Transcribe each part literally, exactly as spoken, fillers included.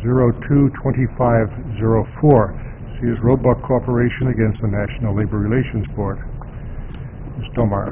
zero two two five zero four. Sears Roebuck Corporation against the National Labor Relations Board. Miz Domeyer.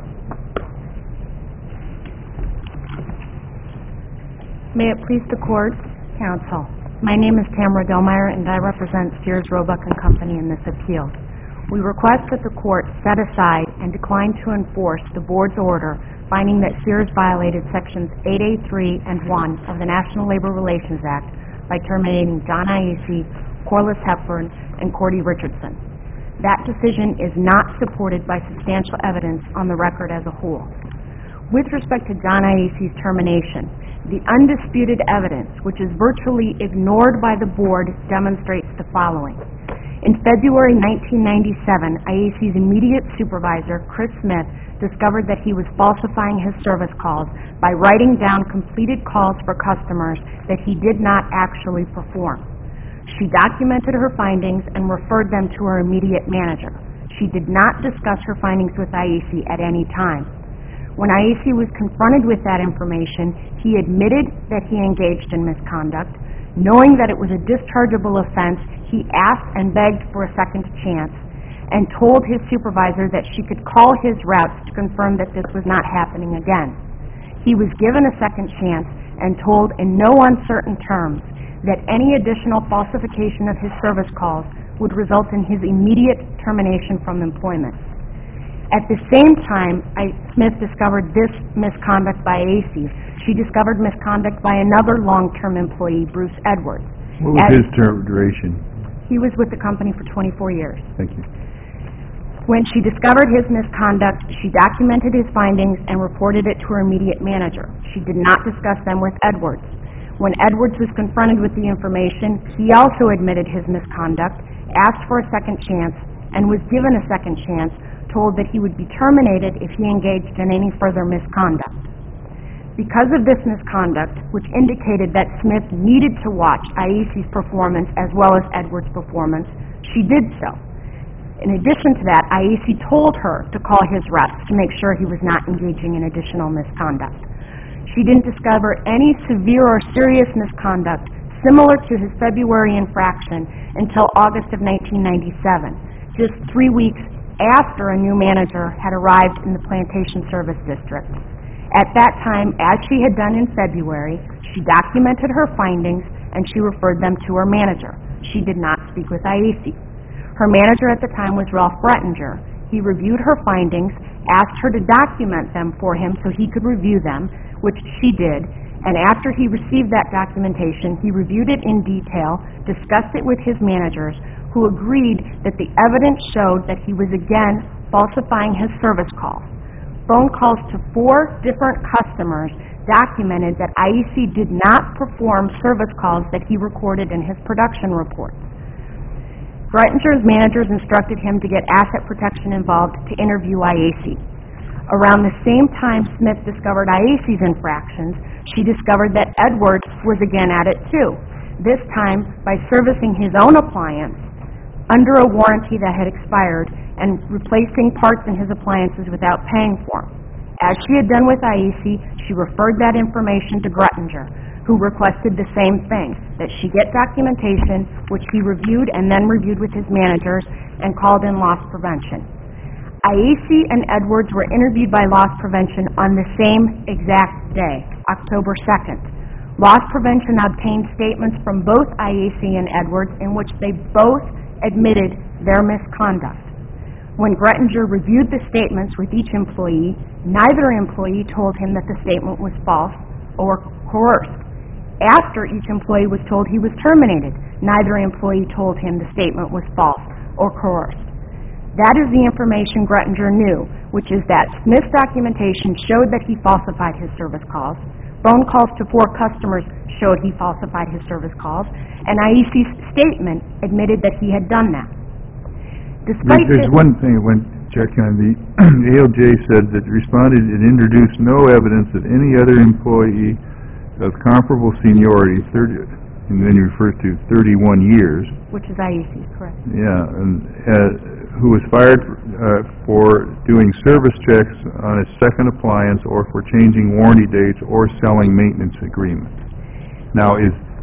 May it please the Court, Counsel. My name is Tamara Domeyer, and I represent Sears Roebuck and Company in this appeal. We request that the Court set aside and decline to enforce the Board's order finding that Sears violated Sections eight A three and one of the National Labor Relations Act by terminating John Aisi, Corliss Hepburn, and Cordy Richardson. That decision is not supported by substantial evidence on the record as a whole. With respect to John Aisi's termination, the undisputed evidence, which is virtually ignored by the Board, demonstrates the following. In February nineteen ninety-seven, Aisi's immediate supervisor, Chris Smith, discovered that he was falsifying his service calls by writing down completed calls for customers that he did not actually perform. She documented her findings and referred them to her immediate manager. She did not discuss her findings with Aisi at any time. When Aisi was confronted with that information, he admitted that he engaged in misconduct. Knowing that it was a dischargeable offense, he asked and begged for a second chance and told his supervisor that she could call his reps to confirm that this was not happening again. He was given a second chance and told in no uncertain terms that any additional falsification of his service calls would result in his immediate termination from employment. At the same time, I, Smith discovered this misconduct by Aisi. She discovered misconduct by another long-term employee, Bruce Edwards. What was his term duration? He was with the company for twenty-four years. Thank you. When she discovered his misconduct, she documented his findings and reported it to her immediate manager. She did not discuss them with Edwards. When Edwards was confronted with the information, he also admitted his misconduct, asked for a second chance, and was given a second chance, told that he would be terminated if he engaged in any further misconduct. Because of this misconduct, which indicated that Smith needed to watch Aisi's performance as well as Edwards' performance, she did so. In addition to that, Aisi told her to call his reps to make sure he was not engaging in additional misconduct. She didn't discover any severe or serious misconduct similar to his February infraction until August of nineteen ninety-seven, just three weeks after a new manager had arrived in the Plantation Service District. At that time, as she had done in February, she documented her findings and she referred them to her manager. She did not speak with Aisi. Her manager at the time was Ralph Brettinger. He reviewed her findings, asked her to document them for him so he could review them, which she did, and after he received that documentation, he reviewed it in detail, discussed it with his managers, who agreed that the evidence showed that he was again falsifying his service calls. Phone calls to four different customers documented that Aisi did not perform service calls that he recorded in his production reports. Brettinger's managers instructed him to get asset protection involved to interview Aisi. Around the same time Smith discovered Aisi's infractions, she discovered that Edwards was again at it too, this time by servicing his own appliance under a warranty that had expired and replacing parts in his appliances without paying for them. As she had done with Aisi, she referred that information to Brettinger, who requested the same thing, that she get documentation, which he reviewed and then reviewed with his managers and called in loss prevention. Aisi and Edwards were interviewed by Loss Prevention on the same exact day, October second. Loss Prevention obtained statements from both Aisi and Edwards in which they both admitted their misconduct. When Brettinger reviewed the statements with each employee, neither employee told him that the statement was false or coerced. After each employee was told he was terminated, neither employee told him the statement was false or coerced. That is the information Brettinger knew, which is that Smith's documentation showed that he falsified his service calls, phone calls to four customers showed he falsified his service calls, and Aisi's statement admitted that he had done that. Despite There's this, one thing I want to check on. The A L J said that responded it introduced no evidence that any other employee of comparable seniority, thirty, and then he refers to thirty-one years. Which is Aisi, correct. Yeah, and uh, who was fired uh, for doing service checks on a second appliance or for changing warranty dates or selling maintenance agreements. Now, is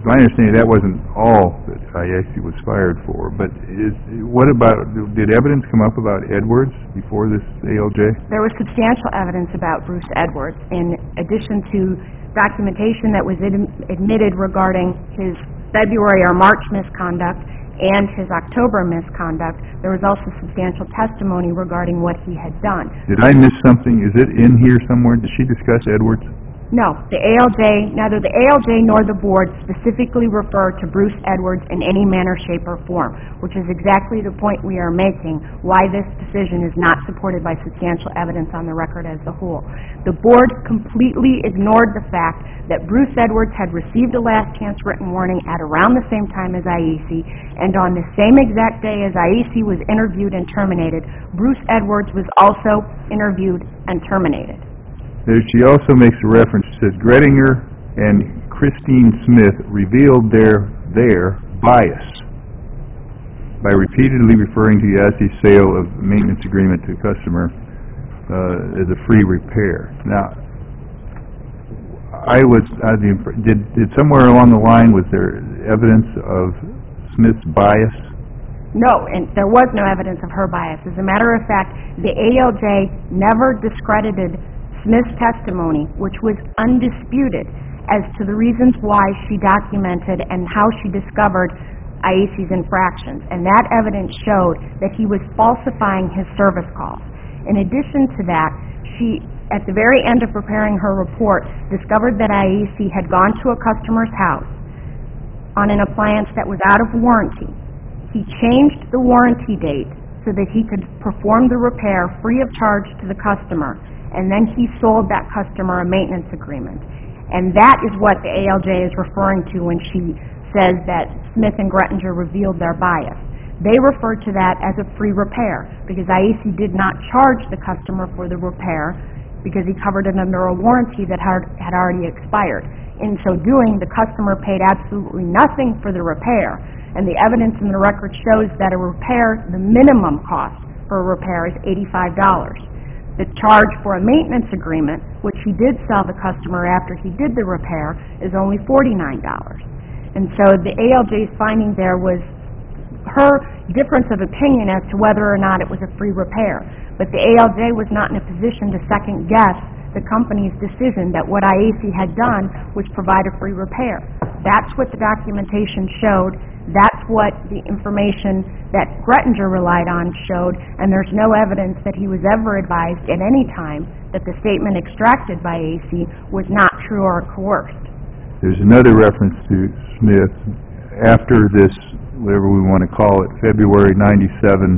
my understanding, that wasn't all that I actually was fired for, but is, what about, did evidence come up about Edwards before this A L J? There was substantial evidence about Bruce Edwards, in addition to documentation that was ad- admitted regarding his February or March misconduct and his October misconduct. There was also substantial testimony regarding what he had done. Did I miss something? Is it in here somewhere? Did she discuss Edwards? No, the A L J, neither the A L J nor the board specifically referred to Bruce Edwards in any manner, shape, or form, which is exactly the point we are making, why this decision is not supported by substantial evidence on the record as a whole. The board completely ignored the fact that Bruce Edwards had received a last chance written warning at around the same time as I E C, and on the same exact day as I E C was interviewed and terminated, Bruce Edwards was also interviewed and terminated. There, she also makes a reference, she says, Grettinger and Christine Smith revealed their, their bias by repeatedly referring to Yassi's sale of maintenance agreement to a customer uh, as a free repair. Now, I was, I, did, did somewhere along the line, was there evidence of Smith's bias? No, and there was no evidence of her bias. As a matter of fact, the A L J never discredited Smith's testimony, which was undisputed, as to the reasons why she documented and how she discovered I E C's infractions. And that evidence showed that he was falsifying his service calls. In addition to that, she, at the very end of preparing her report, discovered that I E C had gone to a customer's house on an appliance that was out of warranty. He changed the warranty date so that he could perform the repair free of charge to the customer, and then he sold that customer a maintenance agreement. And that is what the A L J is referring to when she says that Smith and Grettinger revealed their bias. They referred to that as a free repair, because I E C did not charge the customer for the repair because he covered it under a warranty that had, had already expired. In so doing, the customer paid absolutely nothing for the repair, and the evidence in the record shows that a repair, the minimum cost for a repair is eighty-five dollars. The charge for a maintenance agreement, which he did sell the customer after he did the repair, is only forty-nine dollars. And so the A L J's finding there was her difference of opinion as to whether or not it was a free repair. But the A L J was not in a position to second guess the company's decision that what I E C had done was provide a free repair. That's what the documentation showed. That's what the information that Grettinger relied on showed, and there's no evidence that he was ever advised at any time that the statement extracted by A E C was not true or coerced. There's another reference to Smith after this, whatever we want to call it, February ninety-seven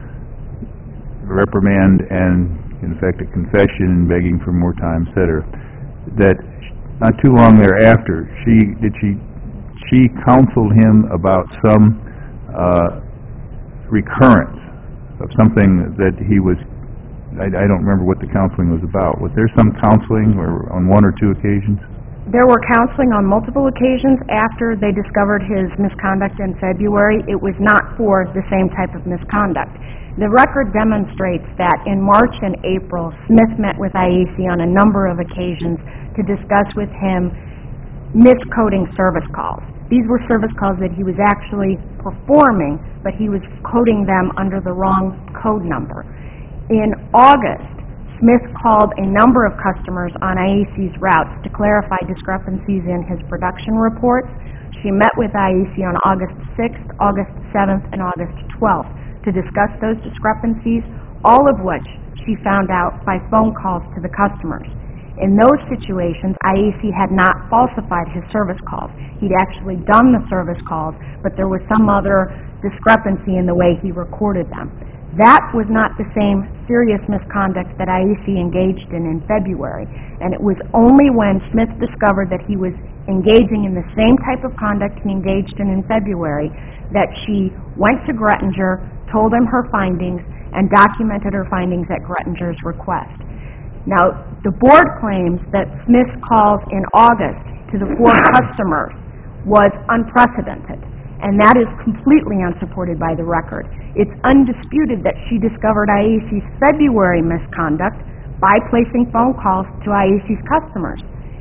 reprimand and, in fact, a confession begging for more time, et cetera, that not too long thereafter, she did she she counseled him about some uh, recurrence of something that he was, I, I don't remember what the counseling was about. Was there some counseling or on one or two occasions? There were counseling on multiple occasions after they discovered his misconduct in February. It was not for the same type of misconduct. The record demonstrates that in March and April, Smith met with I E C on a number of occasions to discuss with him miscoding service calls. These were service calls that he was actually performing, but he was coding them under the wrong code number. In August, Smith called a number of customers on I E C's routes to clarify discrepancies in his production reports. She met with I E C on August sixth, August seventh, and August twelfth to discuss those discrepancies, all of which she found out by phone calls to the customers. In those situations, I E C had not falsified his service calls. He'd actually done the service calls, but there was some other discrepancy in the way he recorded them. That was not the same serious misconduct that I E C engaged in in February, and it was only when Smith discovered that he was engaging in the same type of conduct he engaged in in February that she went to Grettinger, told him her findings, and documented her findings at Grettinger's request. Now, the board claims that Smith's calls in August to the four customers was unprecedented, and that is completely unsupported by the record. It's undisputed that she discovered I E C's February misconduct by placing phone calls to I E C's customers.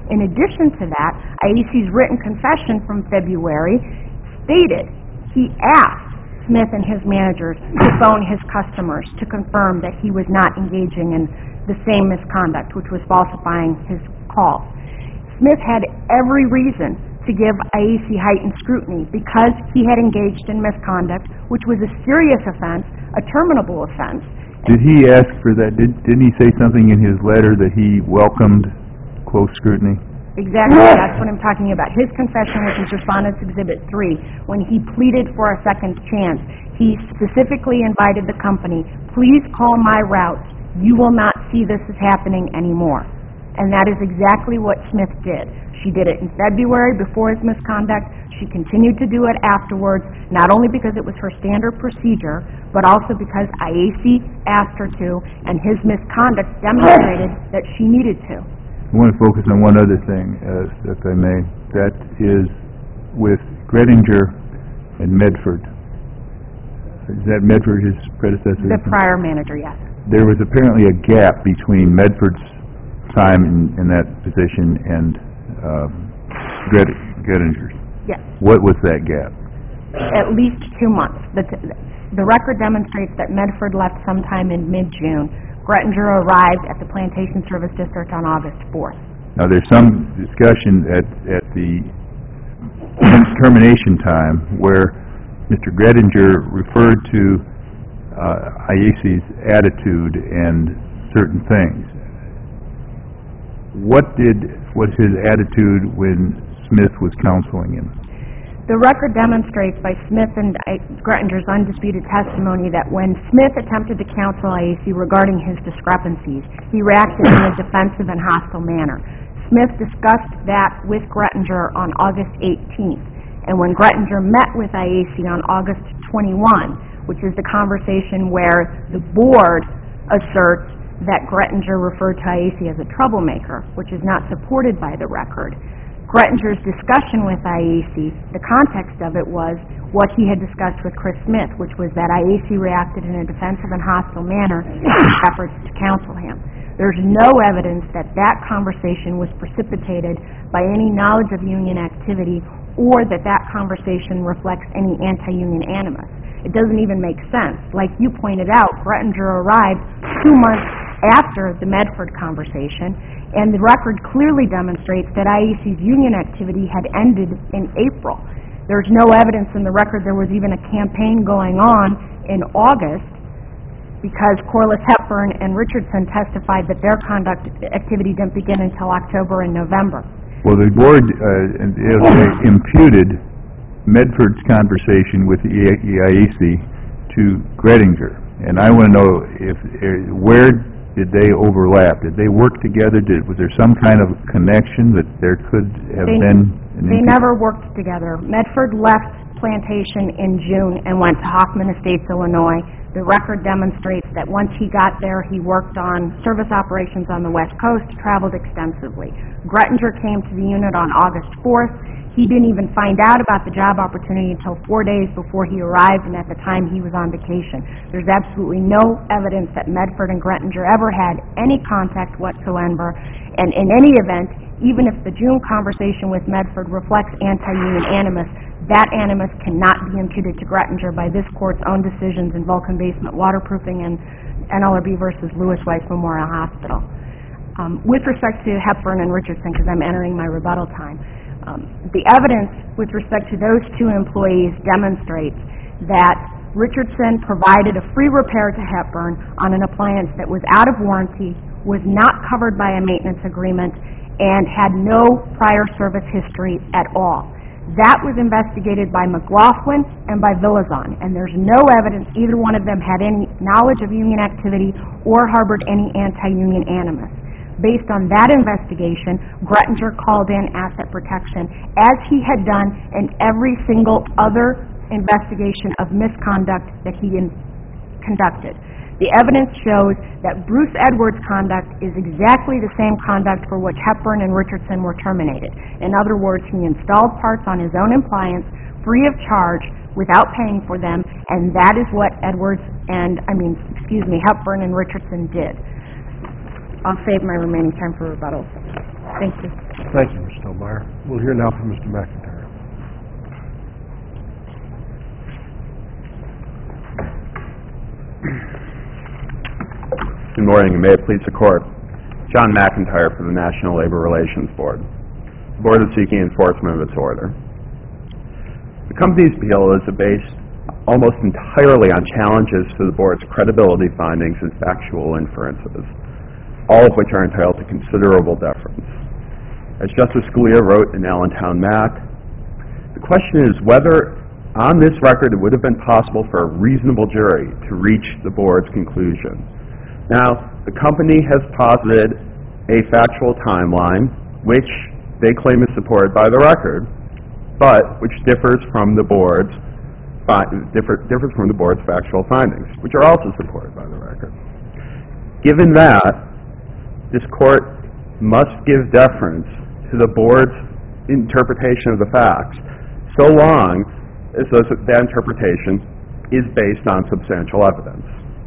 In addition to that, I A C's written confession from February stated he asked Smith and his managers to phone his customers to confirm that he was not engaging in the same misconduct, which was falsifying his calls. Smith had every reason to give I A C heightened scrutiny because he had engaged in misconduct, which was a serious offense, a terminable offense. Did he ask for that? Did, didn't he say something in his letter that he welcomed close scrutiny? Exactly, that's what I'm talking about. His confession, which is Respondent's Exhibit three, when he pleaded for a second chance, he specifically invited the company, please call my routes. You will not see this as happening anymore. And that is exactly what Smith did. She did it in February before his misconduct. She continued to do it afterwards, not only because it was her standard procedure, but also because I A C asked her to, and his misconduct demonstrated that she needed to. I want to focus on one other thing, uh, if I may. That is with Gredinger and Medford. Is that Medford his predecessor? The prior manager, yes. There was apparently a gap between Medford's time in, in that position and uh, Gred Gredinger's. Yes. What was that gap? At least two months. The, t the record demonstrates that Medford left sometime in mid-June. Gredinger arrived at the Plantation Service District on August fourth. Now, there's some discussion at, at the termination time where Mister Gredinger referred to uh, I A C's attitude and certain things. What did was his attitude when Smith was counseling him? The record demonstrates by Smith and Grettinger's undisputed testimony that when Smith attempted to counsel I A C regarding his discrepancies, he reacted in a defensive and hostile manner. Smith discussed that with Grettinger on August eighteenth, and when Grettinger met with I A C on August twenty-first, which is the conversation where the board asserts that Grettinger referred to I A C as a troublemaker, which is not supported by the record. Grettinger's discussion with I A C, the context of it was what he had discussed with Chris Smith, which was that I A C reacted in a defensive and hostile manner in efforts to counsel him. There's no evidence that that conversation was precipitated by any knowledge of union activity or that that conversation reflects any anti-union animus. It doesn't even make sense. Like you pointed out, Grettinger arrived two months after the Medford conversation, and the record clearly demonstrates that I A C's union activity had ended in April. There's no evidence in the record there was even a campaign going on in August because Corliss Hepburn and Richardson testified that their conduct activity didn't begin until October and November. Well, the board uh, imputed Medford's conversation with the I A C to Grettinger, and I want to know if uh, where did they overlap? Did they work together? Did was there some kind of connection that there could have they, been? An they never worked together. Medford left Plantation in June and went to Hoffman Estates, Illinois. The record demonstrates that once he got there, he worked on service operations on the West Coast, traveled extensively. Grettinger came to the unit on August fourth. He didn't even find out about the job opportunity until four days before he arrived, and at the time he was on vacation. There's absolutely no evidence that Medford and Grettinger ever had any contact whatsoever, and in any event, even if the June conversation with Medford reflects anti-union animus, that animus cannot be imputed to Grettinger by this Court's own decisions in Vulcan Basement Waterproofing and N L R B versus Lewis Weiss Memorial Hospital. Um, with respect to Hepburn and Richardson, because I'm entering my rebuttal time, Um, the evidence with respect to those two employees demonstrates that Richardson provided a free repair to Hepburn on an appliance that was out of warranty, was not covered by a maintenance agreement, and had no prior service history at all. That was investigated by McLaughlin and by Villazon, and there's no evidence either one of them had any knowledge of union activity or harbored any anti-union animus. Based on that investigation, Grettinger called in asset protection, as he had done in every single other investigation of misconduct that he in conducted. The evidence shows that Bruce Edwards' conduct is exactly the same conduct for which Hepburn and Richardson were terminated. In other words, he installed parts on his own appliance free of charge without paying for them, and that is what Edwards and, I mean, excuse me, Hepburn and Richardson did. I'll save my remaining time for rebuttal. Thank you. Thank you, Mister Stillmeyer. We'll hear now from Mister McIntyre. Good morning, and may it please the Court. John McIntyre for the National Labor Relations Board. The Board is seeking enforcement of its order. The company's appeal is based almost entirely on challenges to the Board's credibility findings and factual inferences, all of which are entitled to considerable deference. As Justice Scalia wrote in Allentown Mac, the question is whether, on this record, it would have been possible for a reasonable jury to reach the Board's conclusion. Now, the company has posited a factual timeline, which they claim is supported by the record, but which differs from the Board's differ, differs from the Board's factual findings, which are also supported by the record. Given that, this Court must give deference to the Board's interpretation of the facts, so long as those, that interpretation is based on substantial evidence.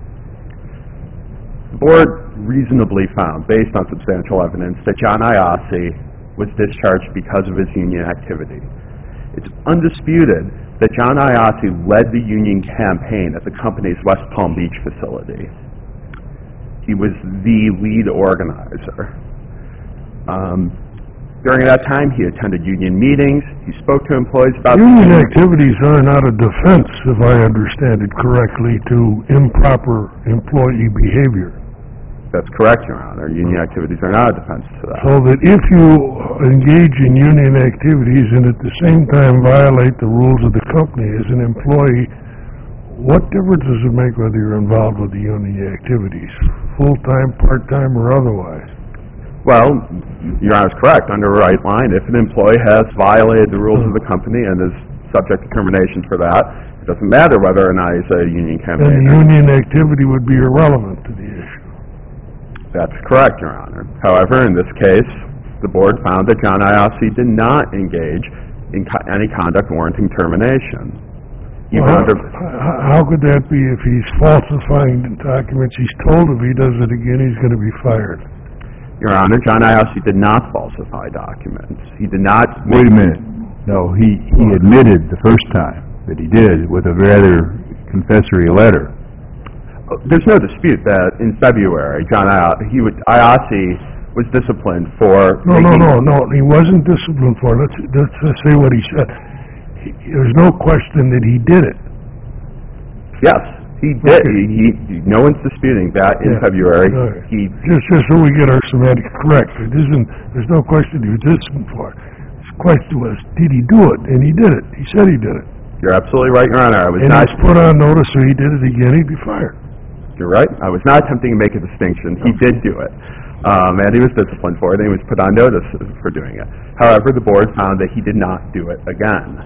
The Board reasonably found, based on substantial evidence, that John Iasi was discharged because of his union activity. It's undisputed that John Iasi led the union campaign at the company's West Palm Beach facility. He was the lead organizer. Um, during that time, he attended union meetings. He spoke to employees about... Union activities are not a defense, if I understand it correctly, to improper employee behavior. That's correct, Your Honor. Union activities are not a defense to that. So that if you engage in union activities and at the same time violate the rules of the company as an employee, what difference does it make whether you're involved with the union activities, full-time, part-time, or otherwise? Well, Your Honor is correct. Under a right line, if an employee has violated the rules of the company and is subject to termination for that, it doesn't matter whether or not he's a union campaigner. And the union activity would be irrelevant to the issue. That's correct, Your Honor. However, in this case, the Board found that John Iasi did not engage in co any conduct warranting termination. Well, how, how could that be if he's falsifying documents? He's told if he does it again, he's going to be fired. Your Honor, John Iasi did not falsify documents. He did not... Wait a minute. No, he, he admitted the first time that he did with a rather confessory letter. There's no dispute that in February, John Iasi, he would, Iasi was disciplined for... No, no, no, no, he wasn't disciplined for it. Let's, let's just say what he said. He, there's no question that he did it. Yes, he did. Okay. He, he, no one's disputing that in Yeah. February. Right. He Just, just so we get our semantics correct, it isn't, there's no question he was disciplined for it. The question was, did he do it? And he did it. He said he did it. You're absolutely right, Your Honor. I was and not... he's put on notice, so he did it again, he'd be fired. You're right. I was not attempting to make a distinction. He did do it. Um, and he was disciplined for it, and he was put on notice for doing it. However, the Board found that he did not do it again.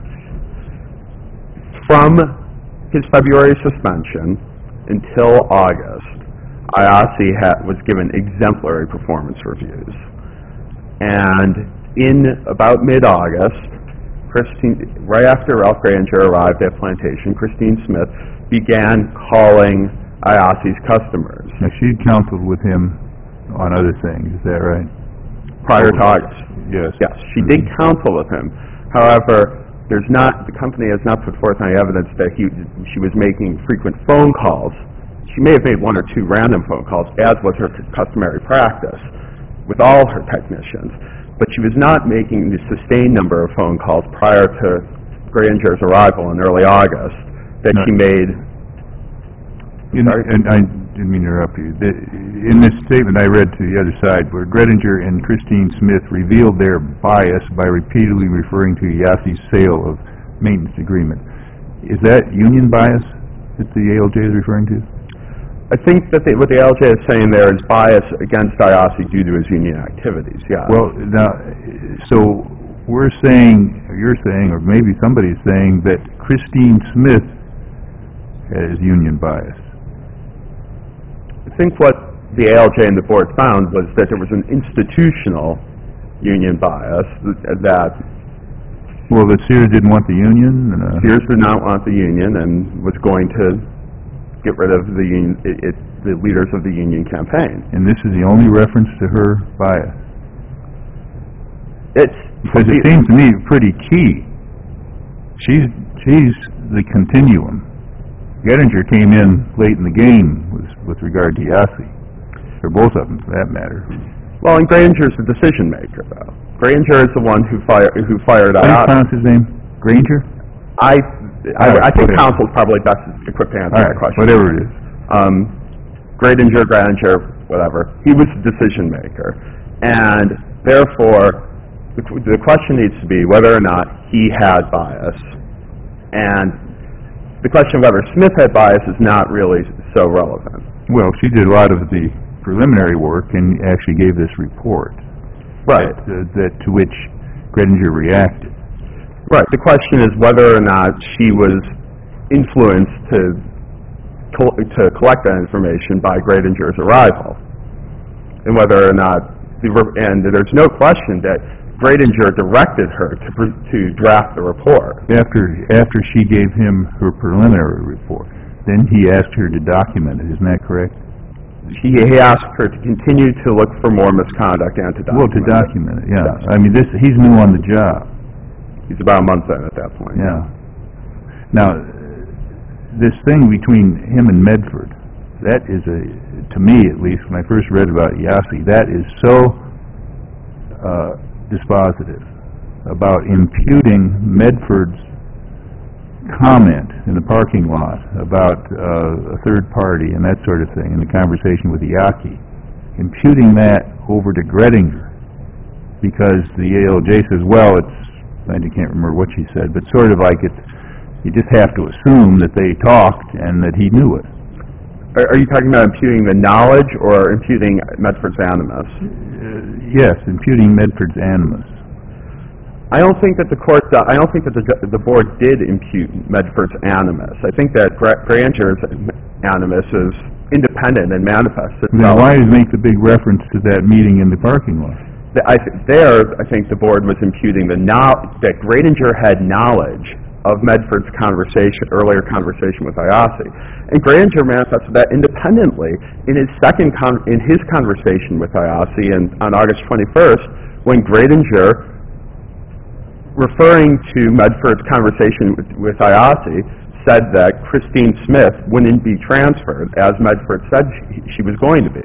From his February suspension until August, Iasi was given exemplary performance reviews. And in about mid-August, Christine, right after Ralph Granger arrived at Plantation, Christine Smith began calling Iasi's customers. Now, she'd counseled with him on other things, is that right? Prior to August. Yes. Yes, she did counsel with him. However, there's not, the company has not put forth any evidence that he, she was making frequent phone calls. She may have made one or two random phone calls, as was her customary practice with all her technicians. But she was not making the sustained number of phone calls prior to Granger's arrival in early August that No. she made. In, and I didn't mean to interrupt you. The, in this statement I read to the other side, where Gredinger and Christine Smith revealed their bias by repeatedly referring to Iasi's sale of maintenance agreement, is that union bias that the A L J is referring to? I think that they, what the A L J is saying there is bias against Iasi due to his union activities, yeah. Well, now, so we're saying, or you're saying, or maybe somebody's saying that Christine Smith has union bias. I think what the A L J and the Board found was that there was an institutional union bias that... Well, that Sears didn't want the union? Uh, Sears did not want the union and was going to get rid of the union, it, it, the leaders of the union campaign. and this is the only reference to her bias? It's... Because it seems to me pretty key. She's, she's the continuum. Gettinger came in late in the game with, with regard to Yossi, or both of them for that matter. Well, and Granger's the decision maker, though. Granger is the one who fired, who fired How do you out... pronounce his name? Granger? I, I, All right, I think whatever. counsel's probably best equipped to answer All that right, question. whatever it is. Um, Gradinger, Granger, whatever, he was the decision maker. And therefore, the, the question needs to be whether or not he had bias. And the question of whether Smith had bias is not really so relevant. Well, she did a lot of the preliminary work and actually gave this report. Right. That, uh, that to which Gredinger reacted. Right. The question is whether or not she was influenced to col- to collect that information by Gradinger's arrival, and whether or not the re- and there's no question that Gradinger directed her to pr- to draft the report. After after she gave him her preliminary report, then he asked her to document it. Isn't that correct? He, he asked her to continue to look for more misconduct and to document Well, to it. document it, yeah. Yes. I mean, this he's new on the job. He's about a month in at that point. Yeah. Now, this thing between him and Medford, that is a, to me at least, when I first read about Yossi, that is so uh, dispositive about imputing Medford's comment in the parking lot about uh, a third party and that sort of thing in the conversation with Yaki, imputing that over to Gredinger, because the A L J says, well, it's, I can't remember what she said, but sort of like it's, you just have to assume that they talked and that he knew it. Are, are you talking about imputing the knowledge or imputing Medford's animus? Uh, yes, imputing Medford's animus. I don't think that the court, I don't think that the, the board did impute Medford's animus. I think that Gra- Granger's animus is independent and manifests Then itself. why does he make the big reference to that meeting in the parking lot? The- I, th- there, I think the board was imputing the know- that Gradinger had knowledge of Medford's conversation, earlier conversation with Ayasi. And Gradinger manifested that independently in his second, con- in his conversation with Ayasi in, on August twenty-first, when Gradinger, referring to Medford's conversation with, with Ayasi, said that Christine Smith wouldn't be transferred, as Medford said she, she was going to be.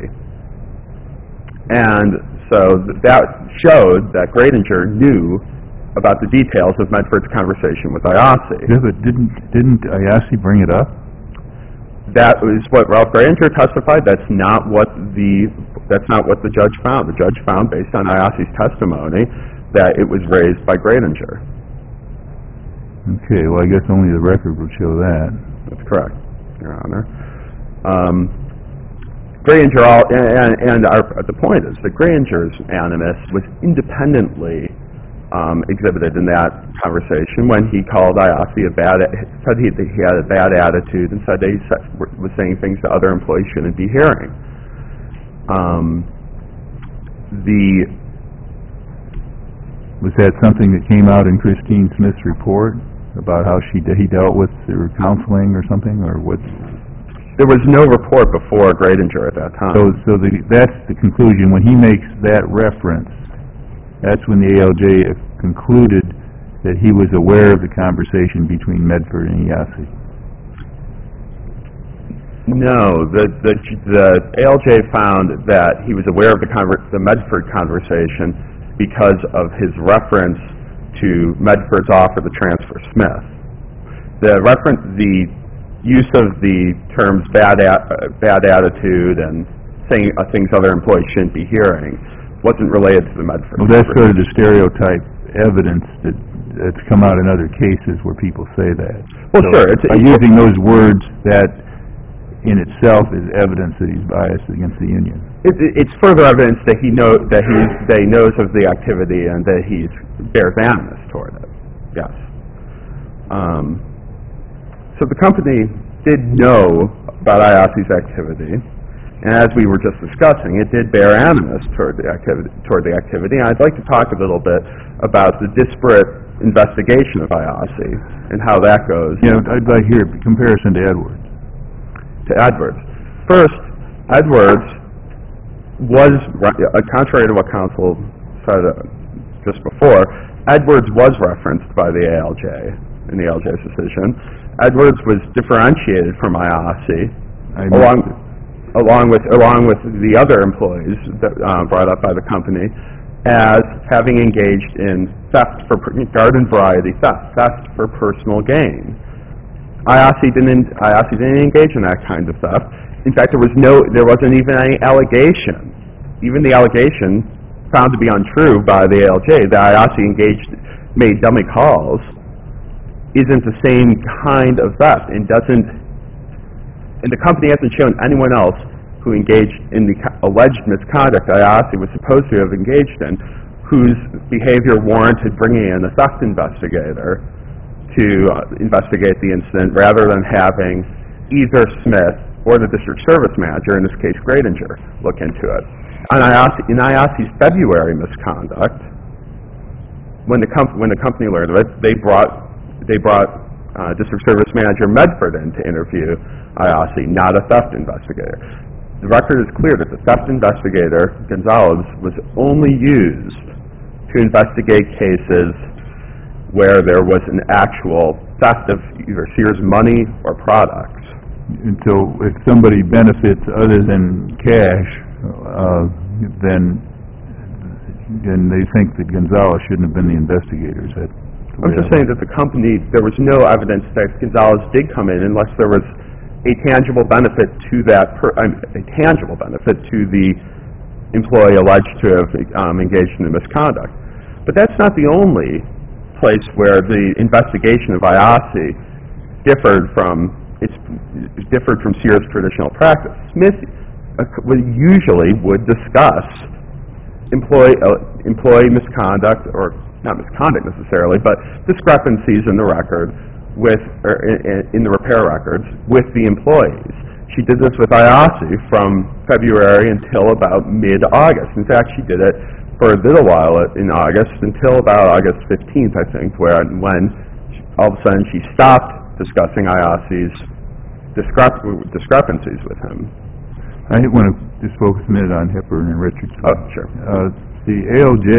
And so th- that showed that Gradinger knew about the details of Medford's conversation with Ayasi. Yeah, but didn't, didn't Ayasi bring it up? That was what Ralph Gradinger testified. That's not what the that's not what the judge found. The judge found, based on Ayasi's testimony, that it was raised by Gradinger. Okay, well, I guess only the record would show that. That's correct, Your Honor. Um, Gradinger, all, and, and our, the point is that Gradinger's animus was independently um, exhibited in that conversation when he called Ayasi a bad, said he, that he had a bad attitude and said that he said, was saying things that other employees shouldn't be hearing. Um, the Was that something that came out in Christine Smith's report about how she he dealt with her counseling or something, or what? There was no report before Gradinger at that time. So, so the, that's the conclusion. When he makes that reference, that's when the A L J concluded that he was aware of the conversation between Medford and Yossi. No, the, the the A L J found that he was aware of the conver- the Medford conversation because of his reference to Medford's offer to transfer Smith. The reference, the use of the terms bad a- uh, bad attitude and saying uh, things other employees shouldn't be hearing wasn't related to the Medford. Well, that's sort of the stereotype evidence that that's come out in other cases where people say that. Well, So sure. It's, by it's, using those words, that in itself is evidence that he's biased against the union. It, it's further evidence that he know that he that he knows of the activity and that he bears animus toward it. Yes. Um, so the company did know about Ayasi's activity, and as we were just discussing, it did bear animus toward the activity. Toward the activity, and I'd like to talk a little bit about the disparate investigation of Ayasi and how that goes. Yeah, I'd like to hear a comparison to Edwards. To Edwards. First, Edwards was, uh, contrary to what counsel said, uh, just before, Edwards was referenced by the A L J in the A L J's decision. Edwards was differentiated from I A S I, along, along with along with the other employees that, uh, brought up by the company, as having engaged in theft for garden variety theft, theft for personal gain. I A S I didn't I A S I didn't engage in that kind of theft. In fact, there was no there wasn't even any allegation. Even the allegation found to be untrue by the A L J that I A S I engaged made dummy calls isn't the same kind of theft, and doesn't, and the company hasn't shown anyone else who engaged in the alleged misconduct I A S I was supposed to have engaged in, whose behavior warranted bringing in a theft investigator to uh, investigate the incident, rather than having either Smith or the district service manager, in this case Gradinger, look into it. On I A S I, in I A S I's February misconduct, when the, comp when the company learned of it, they brought They brought uh, District Service Manager Medford in to interview I A S I, not a theft investigator. The record is clear that the theft investigator, Gonzalez, was only used to investigate cases where there was an actual theft of either Sears money or products. And so if somebody benefits other than cash, uh, then then they think that Gonzalez shouldn't have been the investigator. Is that I'm just saying that the company, there was no evidence that Gonzalez did come in unless there was a tangible benefit to that, per, um, a tangible benefit to the employee alleged to have um, engaged in the misconduct. But that's not the only place where the investigation of I A S I differed from it's differed from Sears' traditional practice. Smith uh, usually would discuss employee uh, employee misconduct, or not misconduct necessarily, but discrepancies in the record with, or in, in the repair records with the employees. She did this with I A S I from February until about mid-August. In fact, she did it for a little while in August, until about August fifteenth, I think, where when she, all of a sudden she stopped discussing I A S I's discrep discrepancies with him. I want to just focus a minute on Hepburn and Richardson. Oh, sure. Uh, the A L J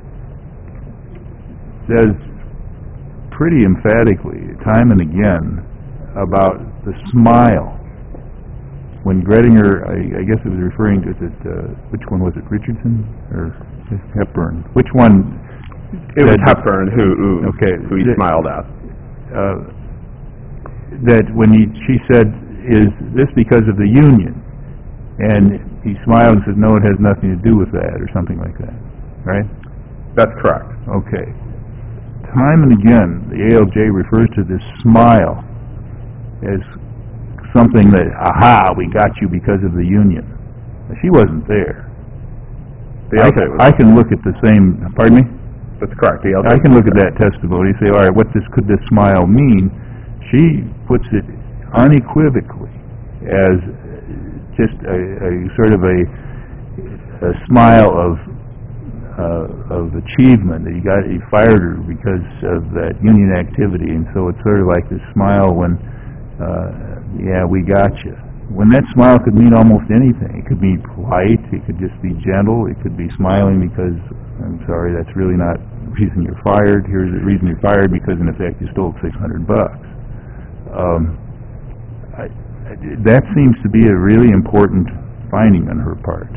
says pretty emphatically, time and again, about the smile. When Gredinger, I, I guess it was referring to, it, uh, which one was it, Richardson or Hepburn? Which one? It was Hepburn who, who, okay, who he that, smiled at. Uh, that when he, she said, is this because of the union? And he smiled and said, no, it has nothing to do with that, or something like that, right? That's correct. Okay. Time and again, the A L J refers to this smile as something that, aha, we got you because of the union. Now, she wasn't there. The I, can, I can look at the same, pardon me? That's correct. The I can look at that testimony and say, all right, what this could this smile mean? She puts it unequivocally as just a, a sort of a, a smile of uh, of achievement. That he got, he fired her because of that union activity, and so it's sort of like this smile when, uh, yeah, we got you. When that smile could mean almost anything. It could be polite. It could just be gentle. It could be smiling because, I'm sorry, that's really not the reason you're fired. Here's the reason you're fired, because in effect you stole six hundred bucks. Um, I, I, that seems to be a really important finding on her part.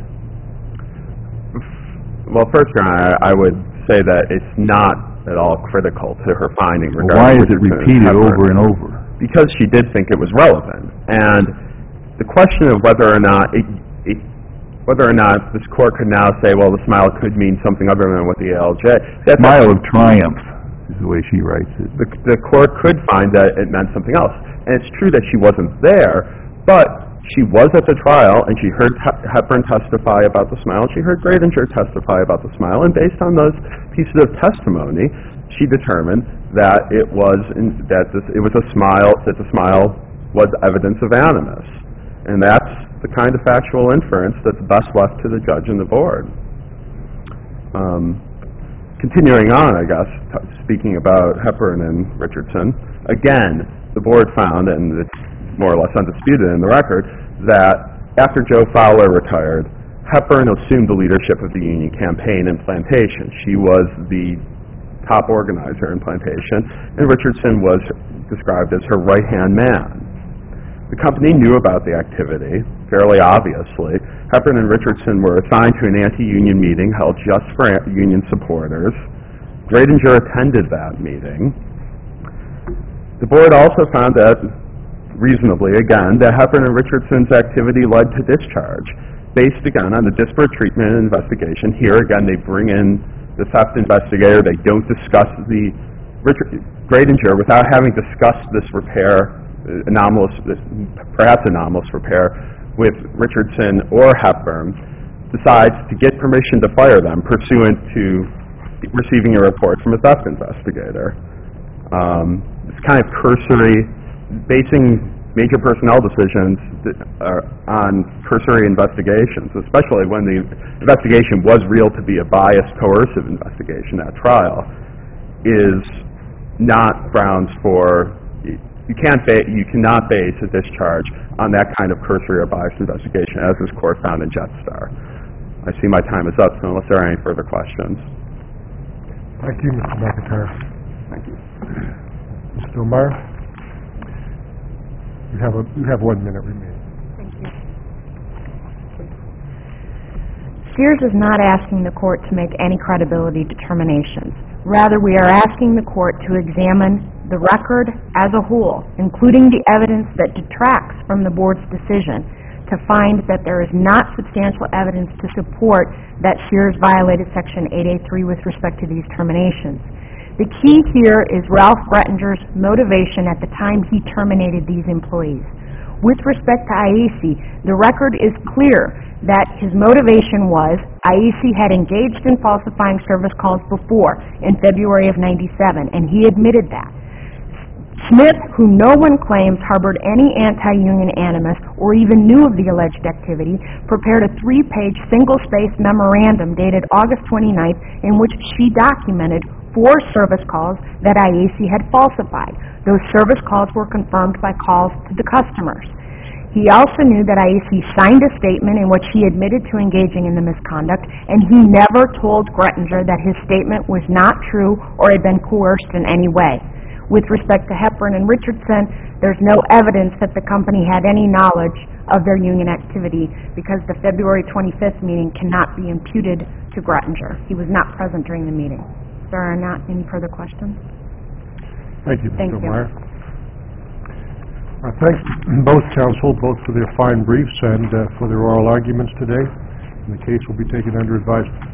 Well, first, Your Honor, I would say that it's not at all critical to her finding regarding... Well, why is it repeated over and over? Because she did think it was relevant. And the question of whether or not it, it, whether or not this court could now say, well, the smile could mean something other than what the A L J... That's smile of triumph is the way she writes it. The, the court could find that it meant something else. And it's true that she wasn't there, but she was at the trial, and she heard Hepburn testify about the smile, and she heard Gradinger testify about the smile, and based on those pieces of testimony, she determined that it was in, that this, it was a smile, that the smile was evidence of animus. And that's the kind of factual inference that's best left to the judge and the board. Um, continuing on, I guess, t speaking about Hepburn and Richardson, again, the board found, and it's more or less undisputed in the record, that after Joe Fowler retired, Hepburn assumed the leadership of the union campaign in Plantation. She was the top organizer in Plantation, and Richardson was described as her right-hand man. The company knew about the activity, fairly obviously. Hepburn and Richardson were assigned to an anti-union meeting held just for union supporters. Gradinger attended that meeting. The board also found that, reasonably again, that Hepburn and Richardson's activity led to discharge, based again on the disparate treatment investigation. Here again, they bring in the theft investigator. They don't discuss the Richard, Gradinger, without having discussed this repair, uh, anomalous, this perhaps anomalous repair, with Richardson or Hepburn, decides to get permission to fire them pursuant to receiving a report from a theft investigator. Um, it's kind of cursory, basing major personnel decisions that are on cursory investigations, especially when the investigation was real to be a biased, coercive investigation at trial, is not grounds for, you can't ba you cannot base a discharge on that kind of cursory or biased investigation, as this court found in Jetstar. I see my time is up, so unless there are any further questions. Thank you, Mister McIntyre. Thank you. Mister O'Meara? You have a, you have one minute remaining. Thank you. Sears is not asking the court to make any credibility determinations. Rather, we are asking the court to examine the record as a whole, including the evidence that detracts from the board's decision, to find that there is not substantial evidence to support that Sears violated Section eight A three with respect to these terminations. The key here is Ralph Grettinger's motivation at the time he terminated these employees. With respect to I A C, the record is clear that his motivation was I A C had engaged in falsifying service calls before, in February of ninety-seven, and he admitted that. Smith, who no one claims harbored any anti-union animus or even knew of the alleged activity, prepared a three-page single-spaced memorandum dated August twenty-ninth in which she documented four service calls that I A C had falsified. Those service calls were confirmed by calls to the customers. He also knew that I A C signed a statement in which he admitted to engaging in the misconduct, and he never told Grettinger that his statement was not true or had been coerced in any way. With respect to Hepburn and Richardson, there's no evidence that the company had any knowledge of their union activity because the February twenty-fifth meeting cannot be imputed to Grettinger. He was not present during the meeting. There are not any further questions? Thank you, Thank Mister you. O'Meara. Our thanks to both counsel, both for their fine briefs and uh, for their oral arguments today. And the case will be taken under advisement.